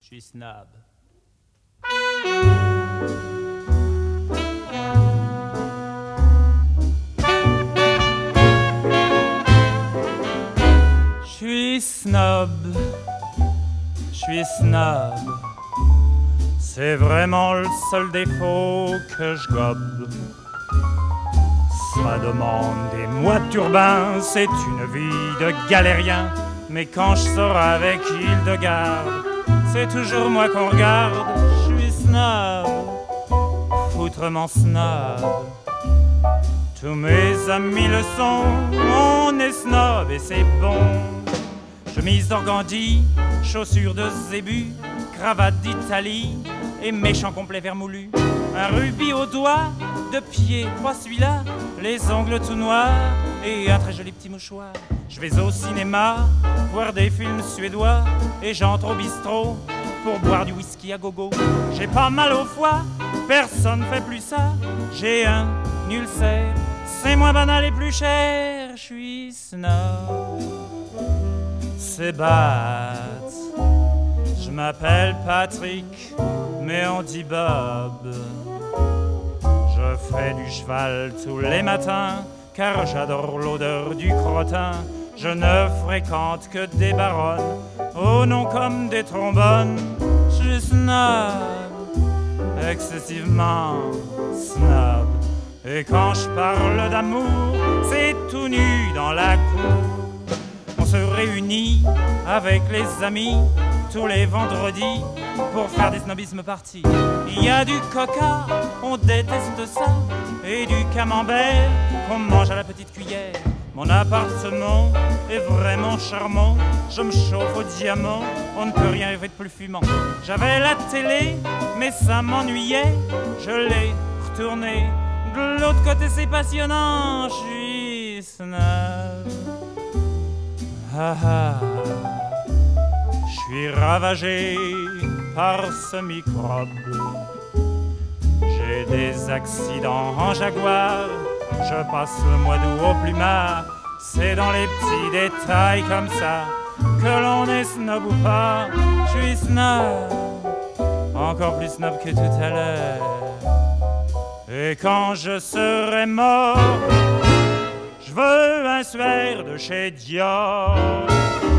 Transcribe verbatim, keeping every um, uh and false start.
suis snob. Je suis snob, je suis snob. C'est vraiment le seul défaut que je gobe. Ça demande des mois de turbin, c'est une vie de galérien. Mais quand je sors avec Hildegarde, c'est toujours moi qu'on regarde. Je suis snob, foutrement snob. Tous mes amis le sont, on est snob et c'est bon. Chemise d'organdi, chaussures de zébu, cravate d'Italie et méchant complet vermoulu. Un rubis au doigt, de pied, pas celui-là, les ongles tout noirs et un très joli petit mouchoir. Je vais au cinéma, voir des films suédois et j'entre au bistrot pour boire du whisky à gogo. J'ai pas mal au foie, personne fait plus ça. J'ai un ulcère, c'est moins banal et plus cher. Je suis snob, c'est bête. Je m'appelle Patrick, mais on dit Bob. Je fais du cheval tous les matins, car j'adore l'odeur du crottin. Je ne fréquente que des baronnes, au nom comme des trombones. Je suis snob, excessivement snob. Et quand je parle d'amour, c'est tout nu dans la cour. On se réunit avec les amis tous les vendredis pour faire des snobismes parties. Il y a du coca, on déteste ça, et du camembert qu'on mange à la petite cuillère. Mon appartement est vraiment charmant, je me chauffe au diamant, on ne peut rien rêver de plus fumant. J'avais la télé, mais ça m'ennuyait, je l'ai retournée. De l'autre côté c'est passionnant, je suis snob. Ah ah. Je suis ravagé par ce microbe. J'ai des accidents en Jaguar, je passe le mois d'août au plumard. C'est dans les petits détails comme ça que l'on est snob ou pas. Je suis snob, encore plus snob que tout à l'heure. Et quand je serai mort, je veux un suaire de chez Dior.